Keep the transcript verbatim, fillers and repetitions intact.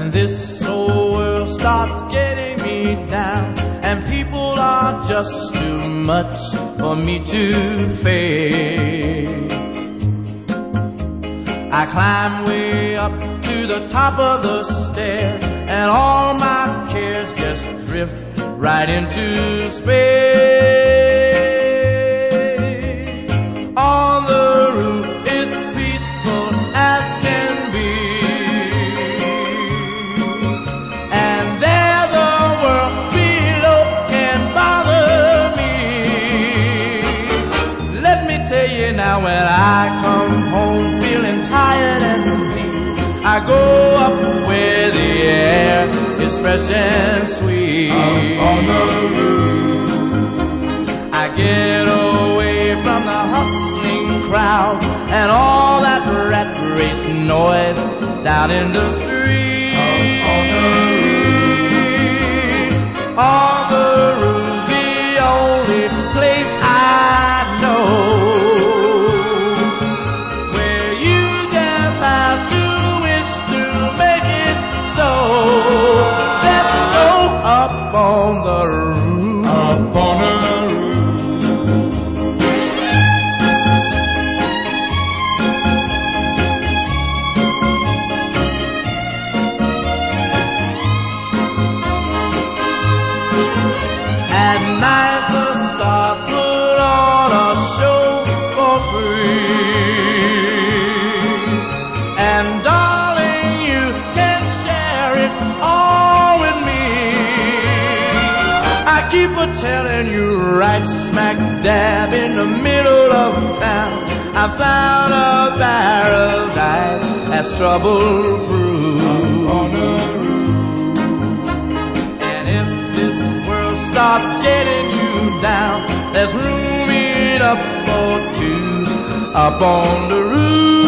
when this old world starts getting me down, and people are just too much for me to face. I climb way up to the top of the stairs, and all my cares just drift right into space. On the roof it's peaceful as can be, and there the world below can bother me. Let me tell you now, when I come home feeling tired and weak, I go up where the air is fresh and sweet. Up on the roof, I get away from the hustling crowd and all that rat race noise down in the street. up on the roof, On the roof, the only place I know where you just have to wish to make it so. Let's go up on the roof. up on the roof. At night the stars put on a show for free, and darling, you can share it all with me. I keep a telling you, right smack dab in the middle of town, I found a paradise that's trouble-proof. On the roof, And if this world starts getting you down, there's room enough for two up on the roof.